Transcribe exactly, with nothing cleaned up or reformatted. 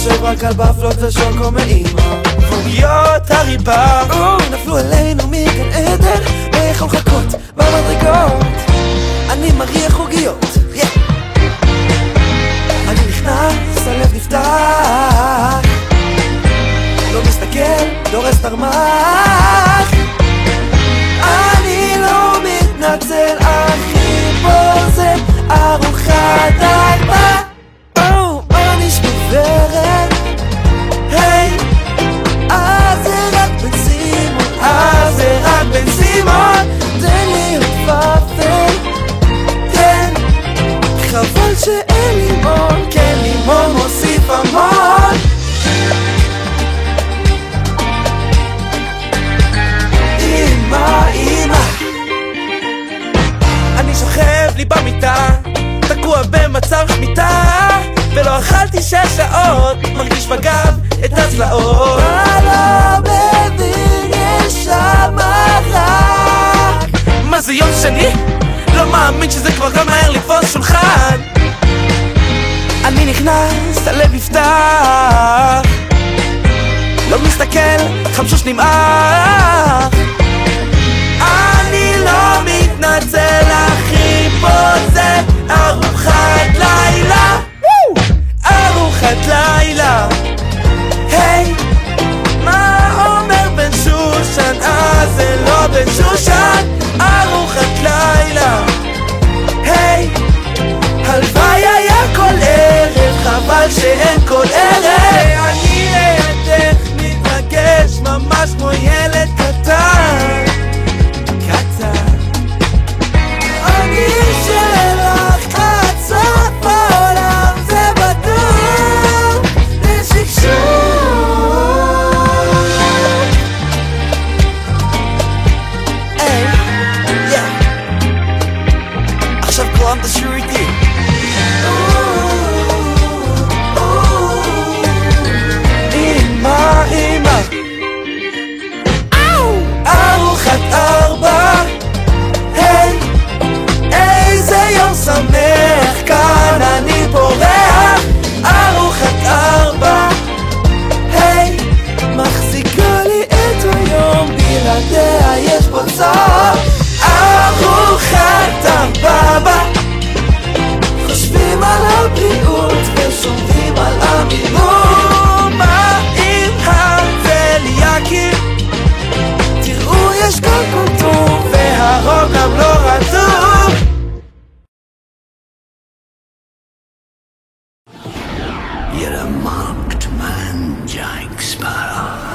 חושב רק על בפלות ושוקו מאמא ועוגיות הריבה נפלו אלינו מגן עדן ויכול לחכות במדרגות אני מריח עוגיות אני נכנס, הלב נפתח לא מסתכל, דורס תרמח אני לא מתנצל אחי פה זה ארוחת ארבע אני שברת היי אז זה רק בן סימון אז זה רק בן סימון תן לי לפפל תן חבל שאין לימון כן לימון מוסיף המון אמא אמא אני שוכב לי במיטה תקוע במצב שמיטה ולא אכלתי שש שעות מרגיש בגב את הצלעות הלו בבין יש שם רק מה זה יום שני? לא מאמין שזה כבר גם מהר לתפוס שולחן אני נכנס, הלב יפתח לא מסתכל, חמשוש נמעך אני לא מתנצל אחי פה זה ארוחת לילה ארוחת לילה היי מה אומר בן שושן אה זה לא בן שושן ארוחת לילה היי הלוואי היה כל ערב חבל שאין כל ערב אני לידך מתרגש ממש כמו ילד קטן קטן אני שלך עד סוף העולם זה בטוח לשקשוק היי יא עכשיו כולם תשאירו איתי אמא אמא ארוחת ארבע היי איזה יום שמח כאן אני פורח ארוחת ארבע היי מחזיקה לי את היום בלעדיה יש פה צער ארוחת ארבע חושבים על הבריאות ושומרים על המימון מה עם הרצליאקים תראו יש כאן קונטור והרוב גם לא רטוב You're a marked man, Jack Sparrow.